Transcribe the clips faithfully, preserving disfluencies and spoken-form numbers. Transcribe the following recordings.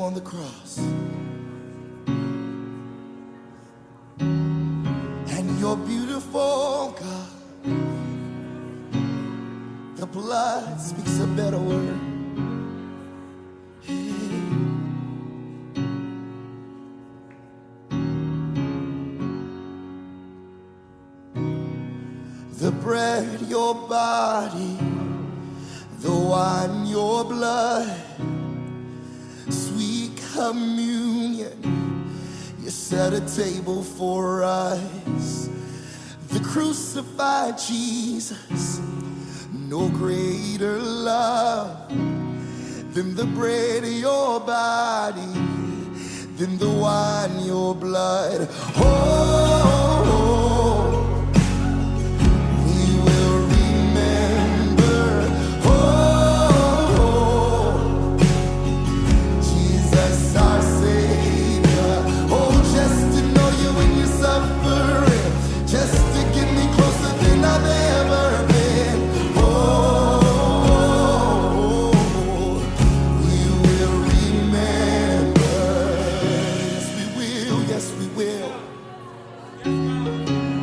on the cross. And you're beautiful, God. The blood speaks a better word. The bread, your body, the wine, your blood, sweet communion, you set a table for us. The crucified Jesus, no greater love than the bread, your body, than the wine, your blood. Oh, yes, we will.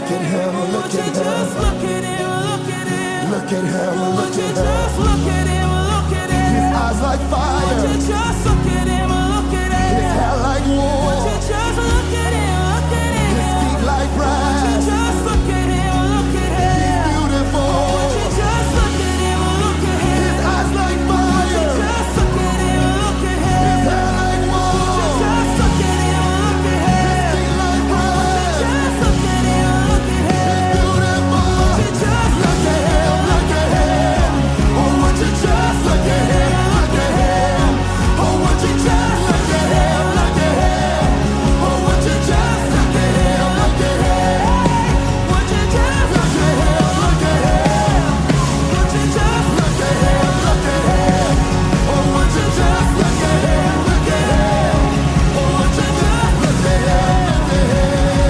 Look at him, look at him. Look at him, look at him. Look at him, look Would you at just him. look at him, look at him. His eyes like Would fire, you just look at him, look at him. his hair like Would you wool, just look at him, look at him. his feet like Would you brass. just look at him, look at He's him. beautiful. Would you just look at him, look at him. His eyes like Would you fire, just look at him, look at him. his hair like Would you wool, just look at him, look at him. his feet like brass. Just look at him, look at him. He's beautiful. Would you just Look at him, look at him. Oh, would you just look at him, look at him. Oh, would you just look at him, look at him. Oh, would you just look at him, look at him. Would you just Look at him, look at him. Would you just Look at him, look at him. Oh, would you just look at him, look at him. Oh, would you just look at him, look at him.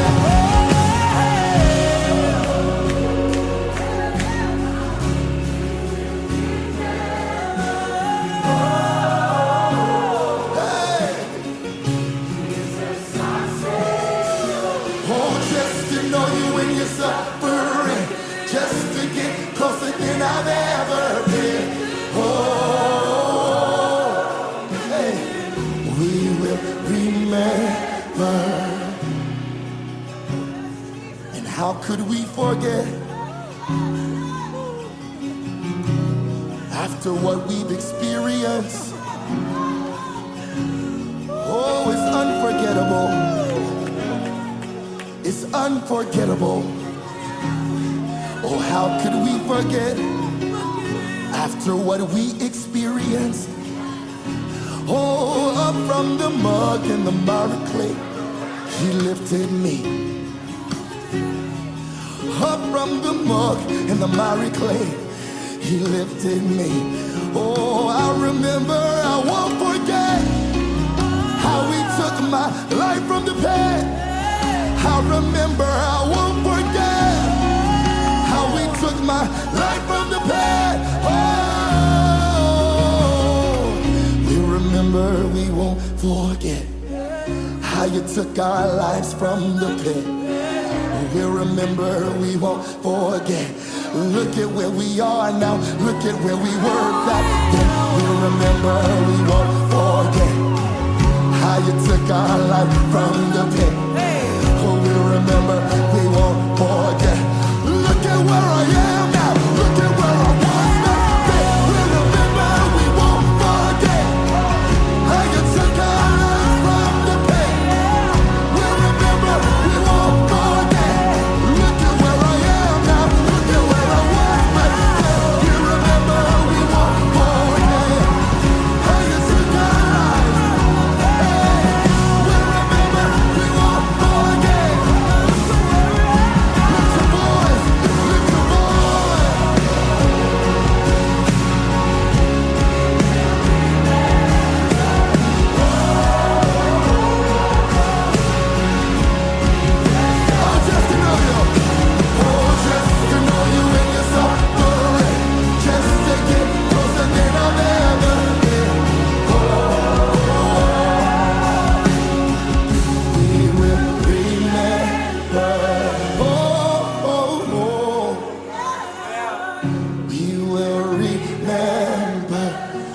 Oh, just to know you when you're suffering, just to get closer than I've ever been. Oh, hey, we will remember. And how could we forget? After what we've experienced, oh, it's unforgettable. It's unforgettable. Oh, how could we forget after what we experienced? Oh, up from the mud and the miry clay, he lifted me. Up from the mud and the miry clay, he lifted me. Oh, I remember, I won't forget how he took my life from the pit. I remember, I won't forget how he took my life from the pit. Oh, we remember, we won't forget how you took our lives from the pit. We remember, we won't forget. Look at where we are now. Look at where we were back then. We remember, we won't forget how you took our life from the pit. Oh, we remember, we won't forget. Look at where I am now. Look at where I was back then. We remember, we won't forget how you took our lives from the pit. We remember, we won't forget. Look at where I am now. Look at where I was back then. We remember, we won't forget how you took our lives. We remember, we won't forget. Lift your voice, lift your voice. Oh, just to know you. Oh, just to know you when you're suffering. Just to get closer than I've ever been. Oh, we will remember. Oh, oh, oh. We will remember.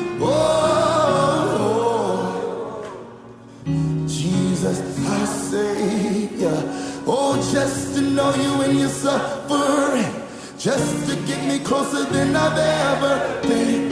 Oh, Jesus, our Savior. Oh, just to know you when you're suffering. Just to get me closer than I've ever been.